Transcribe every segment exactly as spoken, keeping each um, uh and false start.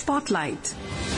Spotlight.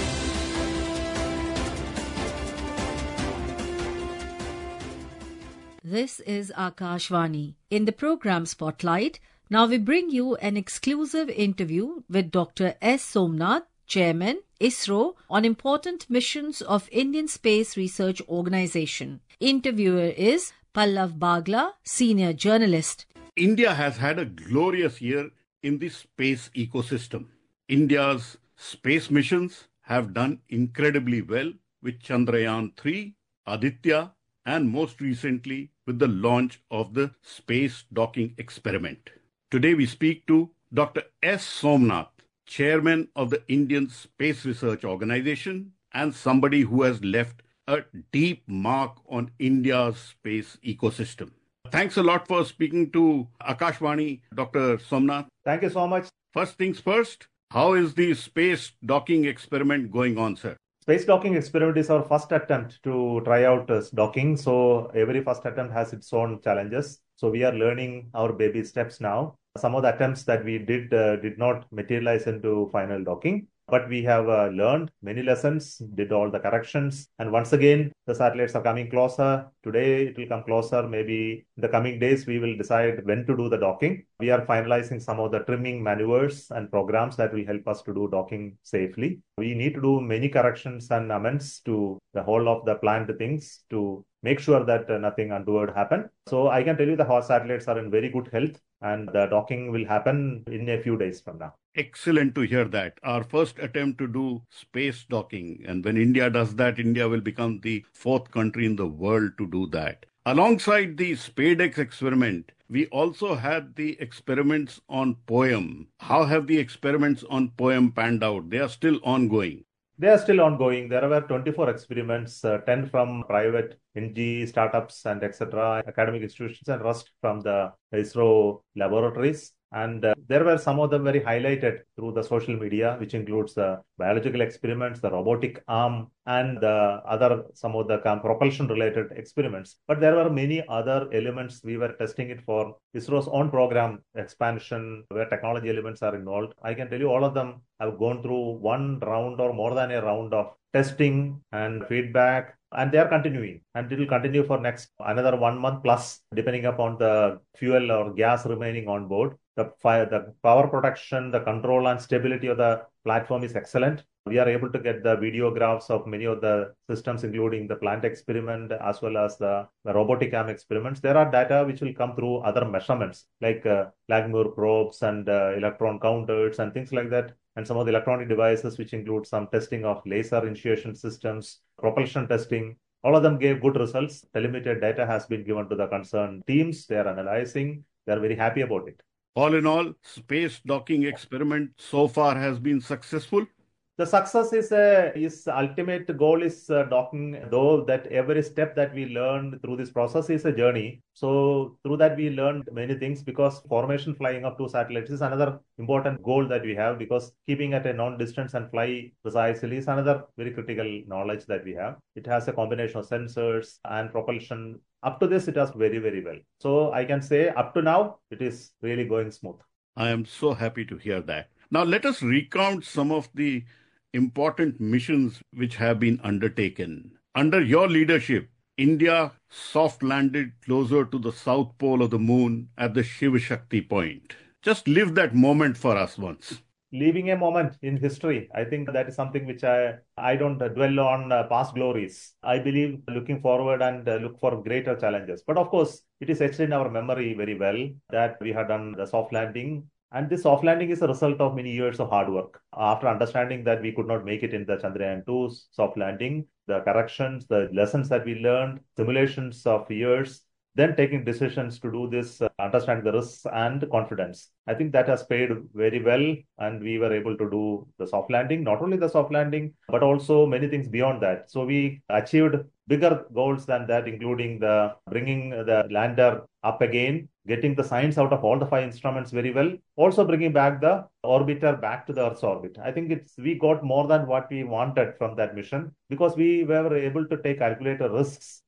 This is Akashvani. In the program Spotlight, now we bring you an exclusive interview with Doctor S. Somnath, Chairman, ISRO, on important missions of Indian Space Research Organisation. Interviewer is Pallav Bagla, Senior Journalist. India has had a glorious year in the space ecosystem. India's space missions have done incredibly well with Chandrayaan three, Aditya, and most recently with the launch of the space docking experiment. Today we speak to Doctor S. Somnath, Chairman of the Indian Space Research Organisation and somebody who has left a deep mark on India's space ecosystem. Thanks a lot for speaking to Akashvani, Doctor Somnath. Thank you so much. First things first, how is the space docking experiment going on, sir? Space docking experiment is our first attempt to try out uh, docking. So every first attempt has its own challenges. So we are learning our baby steps now. Some of the attempts that we did uh, did not materialize into final docking, but we have uh, learned many lessons, did all the corrections. And once again, the satellites are coming closer. Today, it will come closer. Maybe in the coming days, we will decide when to do the docking. We are finalizing some of the trimming maneuvers and programs that will help us to do docking safely. We need to do many corrections and amends to the whole of the planned things to make sure that uh, nothing untoward happen. So I can tell you the horse satellites are in very good health and the docking will happen in a few days from now. Excellent to hear that. Our first attempt to do space docking. And when India does that, India will become the fourth country in the world to do that. Alongside the SpaceX experiment, we also had the experiments on POEM. How have the experiments on POEM panned out? They are still ongoing. They are still ongoing. There were twenty-four experiments, uh, ten from private N G startups and et cetera, academic institutions, and rest from the ISRO laboratories. And uh, there were some of them very highlighted through the social media, which includes the biological experiments, the robotic arm, and the other, some of the propulsion-related experiments. But there were many other elements. We were testing it for ISRO's own program expansion, where technology elements are involved. I can tell you all of them have gone through one round or more than a round of testing and feedback. And they are continuing, and it will continue for next another one month plus, depending upon the fuel or gas remaining on board. The fire, the power protection, the control and stability of the platform is excellent. We are able to get the videographs of many of the systems, including the plant experiment as well as the, the robotic arm experiments. There are data which will come through other measurements like uh, Langmuir probes and uh, electron counters and things like that. And some of the electronic devices, which include some testing of laser initiation systems, propulsion testing. All of them gave good results. Telemetry data has been given to the concerned teams. They are analyzing. They are very happy about it. All in all, space docking experiment so far has been successful. The success is uh, is ultimate goal is uh, docking, though that every step that we learned through this process is a journey. So through that we learned many things, because formation flying of two satellites is another important goal that we have, because keeping at a known distance and fly precisely is another very critical knowledge that we have. It has a combination of sensors and propulsion. Up to this, it has very, very well. So I can say up to now, it is really going smooth. I am so happy to hear that. Now let us recount some of the important missions which have been undertaken. Under your leadership, India soft landed closer to the south pole of the moon at the Shiv Shakti point. Just live that moment for us once. Leaving a moment in history. I think that is something which I, I don't dwell on uh, past glories. I believe looking forward and uh, look for greater challenges. But of course, it is etched in our memory very well that we had done the soft landing. And this soft landing is a result of many years of hard work. After understanding that we could not make it in the Chandrayaan two soft landing, the corrections, the lessons that we learned, simulations of years, then taking decisions to do this, uh, understand the risks and confidence. I think that has paid very well, and we were able to do the soft landing, not only the soft landing, but also many things beyond that. So we achieved bigger goals than that, including the bringing the lander up again, getting the science out of all the five instruments very well, also bringing back the orbiter back to the Earth's orbit. I think it's we got more than what we wanted from that mission, because we were able to take calculated risks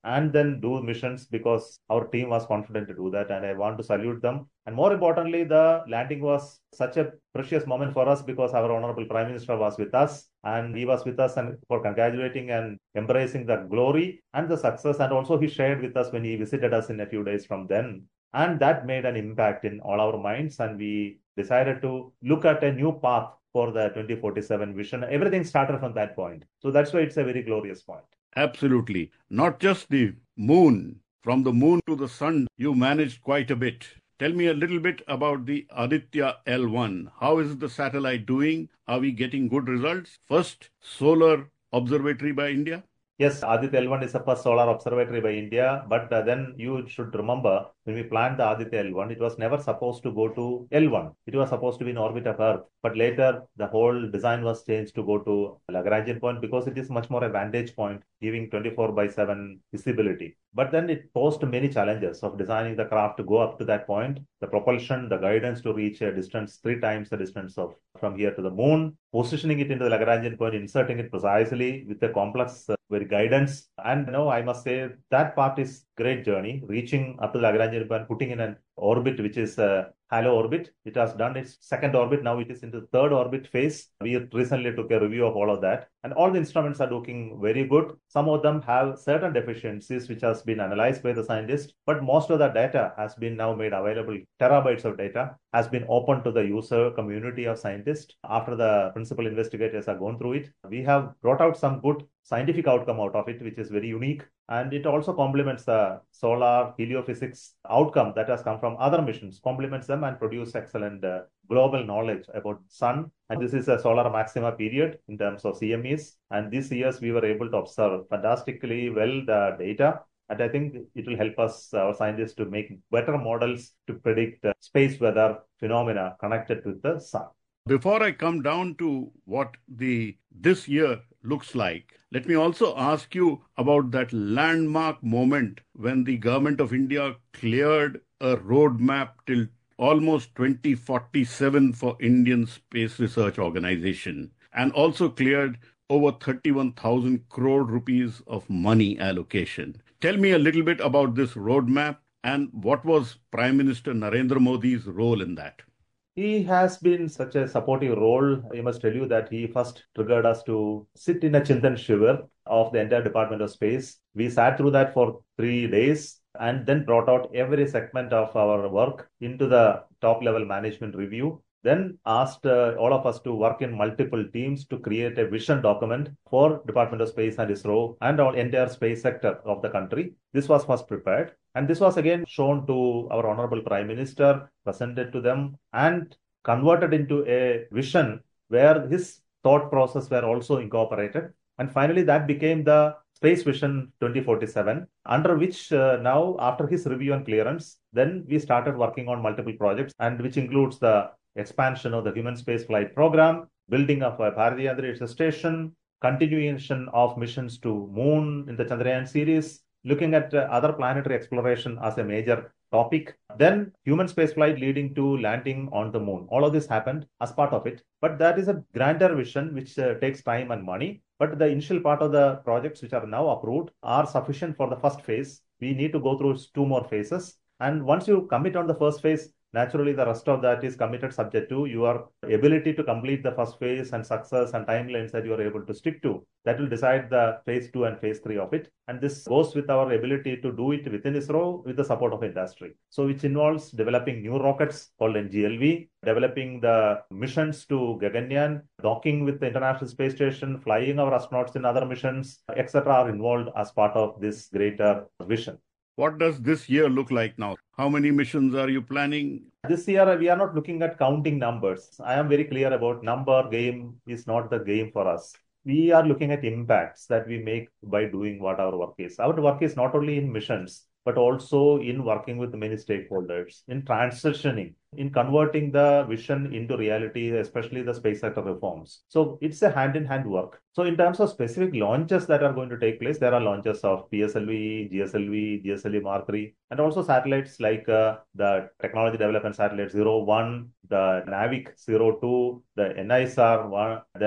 and then do missions because our team was confident to do that. And I want to salute them. And more importantly, the landing was such a precious moment for us because our Honorable Prime Minister was with us and he was with us and for congratulating and embracing the glory and the success. And also he shared with us when he visited us in a few days from then. And that made an impact in all our minds. And we decided to look at a new path for the twenty forty-seven vision. Everything started from that point. So that's why it's a very glorious point. Absolutely. Not just the moon. From the moon to the sun, you managed quite a bit. Tell me a little bit about the Aditya L one. How is the satellite doing? Are we getting good results? First solar observatory by India? Yes, Aditya L one is the first solar observatory by India. But uh, then you should remember when we planned the Aditya L one, it was never supposed to go to L one. It was supposed to be in orbit of Earth. But later, the whole design was changed to go to Lagrangian point because it is much more a vantage point, giving twenty-four by seven visibility. But then it posed many challenges of designing the craft to go up to that point, the propulsion, the guidance to reach a distance three times the distance of from here to the moon, positioning it into the Lagrangian point, inserting it precisely with a complex uh, very guidance. And you know, I must say that part is great journey, reaching up to the Lagrangian point, putting in an orbit which is a halo orbit. It has done its second orbit. Now it is into the third orbit phase. We recently took a review of all of that. And all the instruments are looking very good. Some of them have certain deficiencies which has been analyzed by the scientists. But most of the data has been now made available. Terabytes of data has been open to the user community of scientists. After the principal investigators have gone through it, we have brought out some good scientific outcome out of it, which is very unique. And it also complements the solar heliophysics outcome that has come from other missions, complements them and produce excellent uh, global knowledge about sun. And this is a solar maxima period in terms of C M Es. And these years we were able to observe fantastically well the data. And I think it will help us, our scientists, to make better models to predict uh, space weather phenomena connected with the sun. Before I come down to what the this year looks like, let me also ask you about that landmark moment when the government of India cleared a roadmap till almost twenty forty-seven for Indian Space Research Organization and also cleared over thirty-one thousand crore rupees of money allocation. Tell me a little bit about this roadmap and what was Prime Minister Narendra Modi's role in that? He has been such a supportive role. I must tell you that he first triggered us to sit in a Chintan Shivar of the entire Department of Space. We sat through that for three days and then brought out every segment of our work into the top level management review. Then asked uh, all of us to work in multiple teams to create a vision document for Department of Space and ISRO and our entire space sector of the country. This was first prepared. And this was again shown to our Honorable Prime Minister, presented to them and converted into a vision where his thought process were also incorporated. And finally, that became the Space Vision twenty forty-seven, under which uh, now, after his review and clearance, then we started working on multiple projects, and which includes the expansion of the human space flight program, building of a Bharatiya Antariksha Station, continuation of missions to Moon in the Chandrayaan series, looking at uh, other planetary exploration as a major topic, then human spaceflight leading to landing on the moon. All of this happened as part of it. But that is a grander vision which uh, takes time and money. But the initial part of the projects which are now approved are sufficient for the first phase. We need to go through two more phases. And once you commit on the first phase, naturally, the rest of that is committed subject to your ability to complete the first phase and success and timelines that you are able to stick to. That will decide the phase two and phase three of it. And this goes with our ability to do it within ISRO with the support of industry. So which involves developing new rockets called N G L V, developing the missions to Gaganyaan, docking with the International Space Station, flying our astronauts in other missions, et cetera are involved as part of this greater vision. What does this year look like now? How many missions are you planning? This year, we are not looking at counting numbers. I am very clear about number game is not the game for us. We are looking at impacts that we make by doing what our work is. Our work is not only in missions, but also in working with many stakeholders, in transitioning, in converting the vision into reality, especially the space sector reforms. So it's a hand-in-hand work. So in terms of specific launches that are going to take place, there are launches of P S L V, G S L V, G S L V Mark three, and also satellites like uh, the Technology Development Satellite zero one, the NAVIC zero two, the N I S R one, then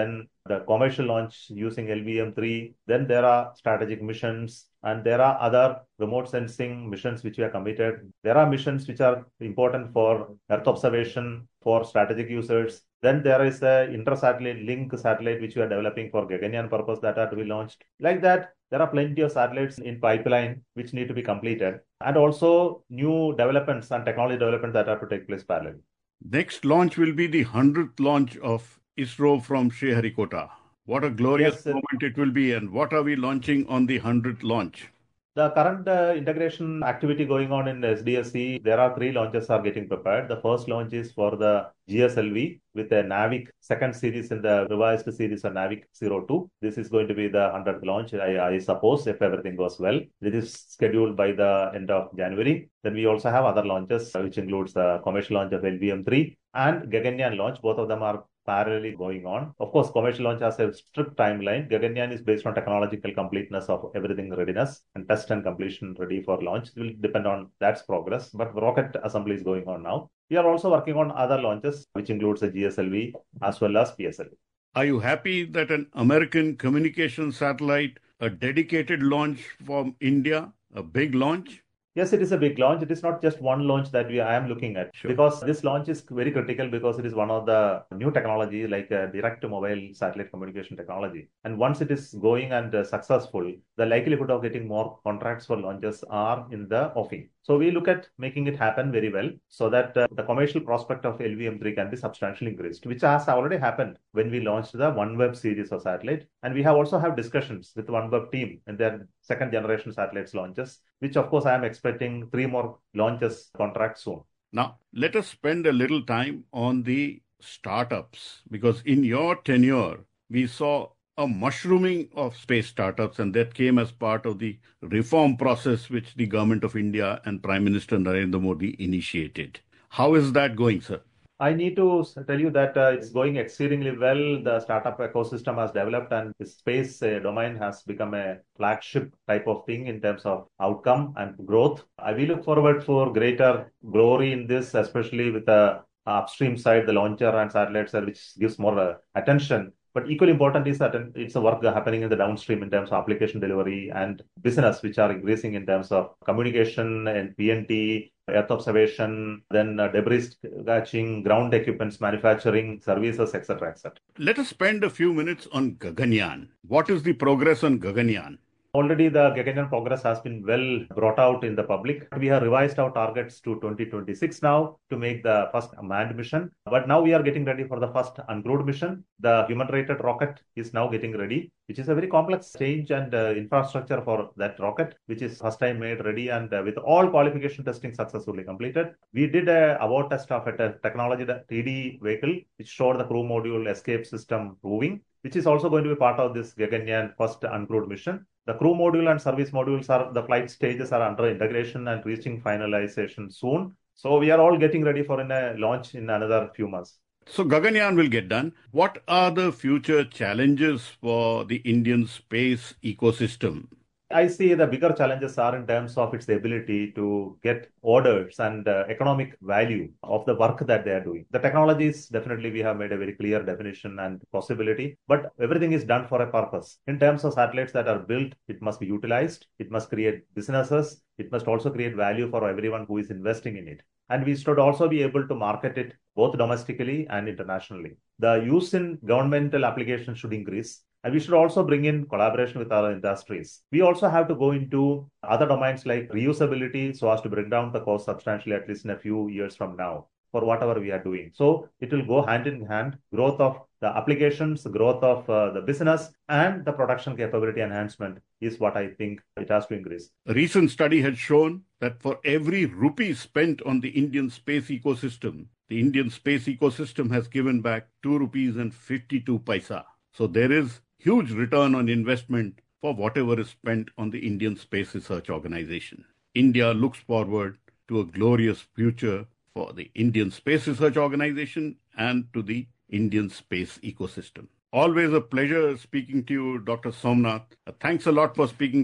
the commercial launch using L V M three. Then there are strategic missions, and there are other remote sensing missions which we are committed. There are missions which are important for Earth observation, for strategic users. Then there is the inter-satellite link satellite which we are developing for Gaganyaan purpose that are to be launched. Like that, there are plenty of satellites in pipeline which need to be completed, and also new developments and technology developments that are to take place parallelly. Next launch will be the hundredth launch of ISRO from Sriharikota. What a glorious Yes, moment it will be, and what are we launching on the hundredth launch? The current uh, integration activity going on in S D S C, there are three launches are getting prepared. The first launch is for the G S L V with a NAVIC second series in the revised series of NAVIC zero two. This is going to be the hundredth launch, I, I suppose, if everything goes well. It is scheduled by the end of January. Then we also have other launches, which includes the commercial launch of L V M three and Gaganyaan launch. Both of them are parallelly going on. Of course, commercial launch has a strict timeline. Gaganyaan is based on technological completeness of everything readiness, and test and completion ready for launch. It will depend on that's progress, but rocket assembly is going on now. We are also working on other launches, which includes the G S L V as well as P S L V. Are you happy that an American communication satellite, a dedicated launch from India, a big launch? Yes, it is a big launch. It is not just one launch that we I am looking at, Sure. because this launch is very critical because it is one of the new technology like uh, direct to mobile satellite communication technology. And once it is going and uh, successful, the likelihood of getting more contracts for launches are in the offing. So we look at making it happen very well so that uh, the commercial prospect of L V M three can be substantially increased, which has already happened when we launched the OneWeb series of satellite. And we have also have discussions with the OneWeb team in their second generation satellites launches, which of course I am expecting three more launches contracts soon. Now, let us spend a little time on the startups, because in your tenure, we saw a mushrooming of space startups, and that came as part of the reform process which the government of India and Prime Minister Narendra Modi initiated. How is that going, sir? I need to tell you that uh, it's going exceedingly well. The startup ecosystem has developed, and the space uh, domain has become a flagship type of thing in terms of outcome and growth. I will look forward for greater glory in this, especially with the upstream side, the launcher and satellite side, which gives more uh, attention. But equally important is that it's a work happening in the downstream in terms of application delivery and business, which are increasing in terms of communication and P N T, Earth observation, then uh, debris catching, ground equipments, manufacturing, services, et cetera, et cetera. Let us spend a few minutes on Gaganyaan. What is the progress on Gaganyaan? Already the Gaganyaan progress has been well brought out in the public. We have revised our targets to twenty twenty-six now to make the first manned mission. But now we are getting ready for the first uncrewed mission. The human-rated rocket is now getting ready, which is a very complex change and uh, infrastructure for that rocket, which is first time made ready and uh, with all qualification testing successfully completed. We did a award test of a technology T D vehicle, which showed the crew module escape system proving, which is also going to be part of this Gaganyaan first uncrewed mission. The crew module and service modules are, the flight stages are under integration and reaching finalization soon. So we are all getting ready for a launch in another few months. So Gaganyaan will get done. What are the future challenges for the Indian space ecosystem? I see the bigger challenges are in terms of its ability to get orders and uh, economic value of the work that they are doing. The technologies, definitely we have made a very clear definition and possibility, but everything is done for a purpose. In terms of satellites that are built, it must be utilized, it must create businesses, it must also create value for everyone who is investing in it. And we should also be able to market it both domestically and internationally. The use in governmental applications should increase. And we should also bring in collaboration with other industries. We also have to go into other domains like reusability so as to bring down the cost substantially, at least in a few years from now, for whatever we are doing. So it will go hand in hand, growth of the applications, growth of uh, the business, and the production capability enhancement is what I think it has to increase. A recent study had shown that for every rupee spent on the Indian space ecosystem, the Indian space ecosystem has given back two rupees and fifty-two paisa. So there is huge return on investment for whatever is spent on the Indian Space Research Organization. India looks forward to a glorious future for the Indian Space Research Organization and to the Indian space ecosystem. Always a pleasure speaking to you, Doctor Somnath. Thanks a lot for speaking to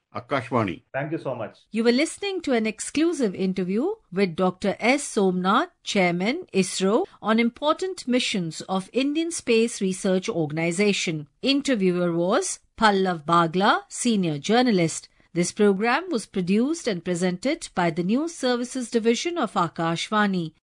Akashvani. Thank you so much. You were listening to an exclusive interview with Doctor S. Somnath, Chairman, ISRO, on important missions of Indian Space Research Organisation. Interviewer was Pallav Bagla, Senior Journalist. This program was produced and presented by the News Services Division of Akashvani.